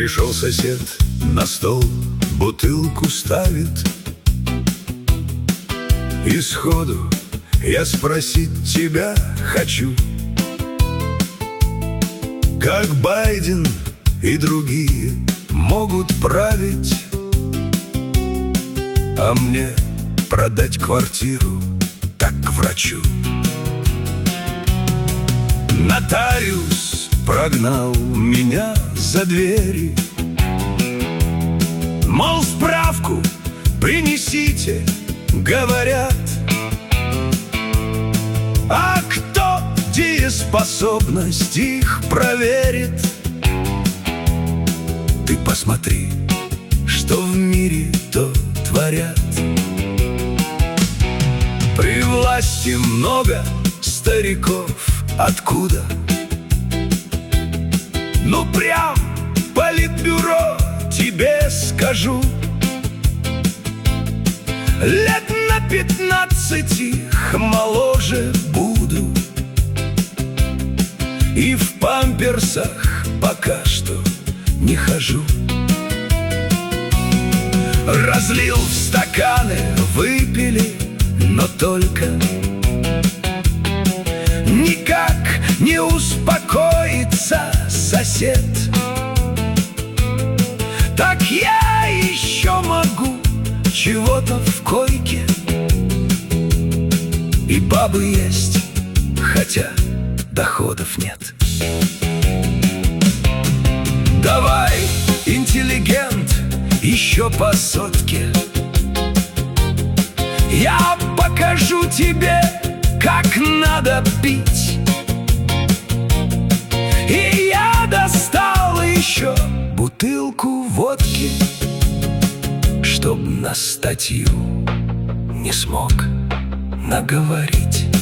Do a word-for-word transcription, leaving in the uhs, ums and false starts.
Пришел сосед, на стол бутылку ставит, и сходу я спросить тебя хочу: как Байден и другие могут править, а мне продать квартиру так к врачу? Нотариус прогнал меня за двери, мол, справку принесите, говорят. А кто дееспособность их проверит? Ты посмотри, что в мире то творят. При власти много стариков. Откуда? Ну, прям политбюро тебе скажу. Лет на пятнадцать их моложе буду, и в памперсах пока что не хожу. Разлил в стаканы, выпили, но только никак не успокоится сосед. Так я еще могу чего-то в койке, и бабы есть, хотя доходов нет. Давай, интеллигент, еще по сотке, я покажу тебе, как надо пить. И я достал еще бутылку водки, чтоб на статью не смог наговорить.